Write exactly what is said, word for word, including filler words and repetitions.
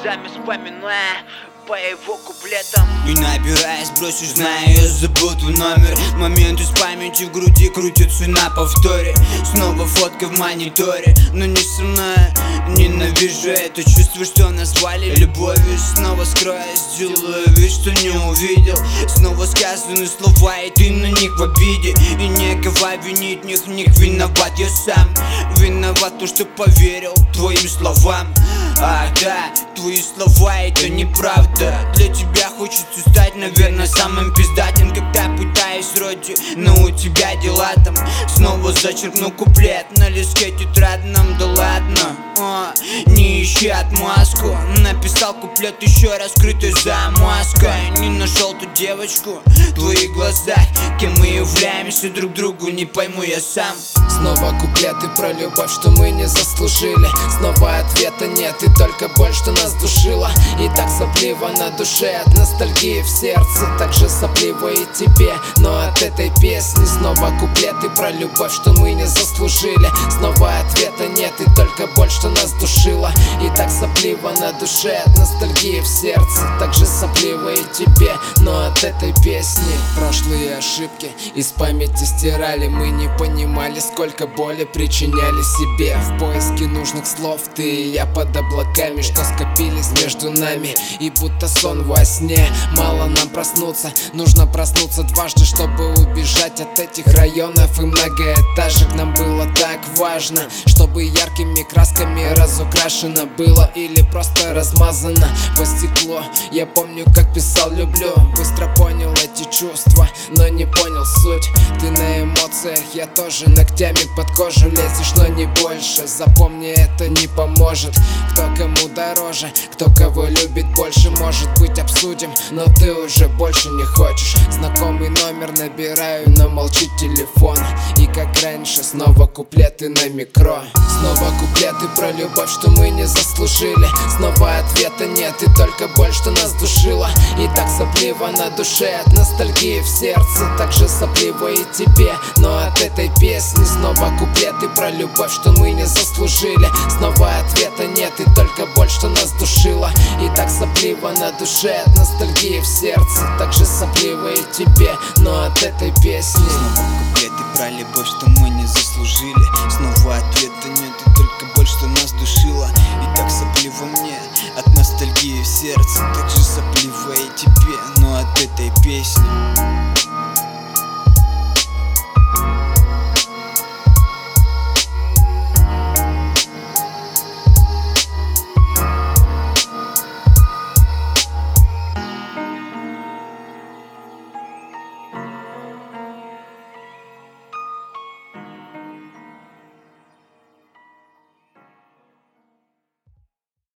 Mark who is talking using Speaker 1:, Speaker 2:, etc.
Speaker 1: глазами, вспоминая по его куплетам.
Speaker 2: И набирая, сбросишь, знаю, я забуду номер. Момент из памяти в груди крутится на повторе. Снова фотка в мониторе, но не со мной. Ненавижу это чувство, что назвали любовью. Снова скроюсь, делаю вид, что не увидел. Снова сказаны слова, и ты на них в обиде. И некого винить, них в них виноват я сам. Виноват то, что поверил твоим словам. Ах да, твои слова это неправда. Для тебя хочется стать, наверное, самым пиздатым. Когда пытаюсь вроде, но у тебя дела там. Снова зачеркну куплет на листке тетрадном, да ладно. О, не ищи отмазку. Написал куплет еще раскрытый за маской. Не нашел ту девочку в твоих глазах. Кем мы являемся друг другу, не пойму я сам.
Speaker 3: Снова куплеты про любовь, что мы не заслужили. Снова ответа нет, и только боль, что нас душила. И так сопливо на душе от ностальгии в сердце. Так же сопливо и тебе, но от этой песни. Снова куплеты про любовь, что мы не заслужили. Снова ответа нет, и только боль, что нас душила. И так сопливо на душе от ностальгии в сердце. Так же сопливо и тебе, но от этой песни. Прошлые ошибки из памяти стирали. Мы не понимали, сколько боли причиняли себе. В поиске нужных слов ты и я под облаками, что скопились между нами. И будто сон во сне, мало нам проснуться. Нужно проснуться дважды, чтобы убежать от этих районов и многоэтажек. Нам было так важно, чтобы яркими красками разукрашено было или просто размазано по стеклу. Я помню, как писал люблю. Быстро понял эти чувства, но не понял суть. Ты на эмоциях, я тоже ногтями под кожу лезешь, но не больше. Запомни, это не поможет. Кто кому дороже, кто кого любит больше. Может быть обсудим, но ты уже больше не хочешь. Знакомый номер набираю, но молчит телефон. И как раньше, снова куплеты на микро. Снова куплеты про любовь, что мы не заслужили. Снова ответа нет, и только боль, что нас душила. И так сопливо на душе от ностальгии в сердце. Так же сопливо и тебе, но от этой песни. Снова куплеты про любовь, что мы не заслужили. Снова ответа нет, и только боль, что нас душила. И так сопливо на душе от ностальгии в сердце. Так же сопливо и тебе, но от этой песни.
Speaker 2: Снова куплеты про любовь, что мы не заслужили. Снова ответа нет, и только боль, что нас душила. И так сопливо мне от ностальгии в сердце. Так же сопливо и тебе, но от этой песни.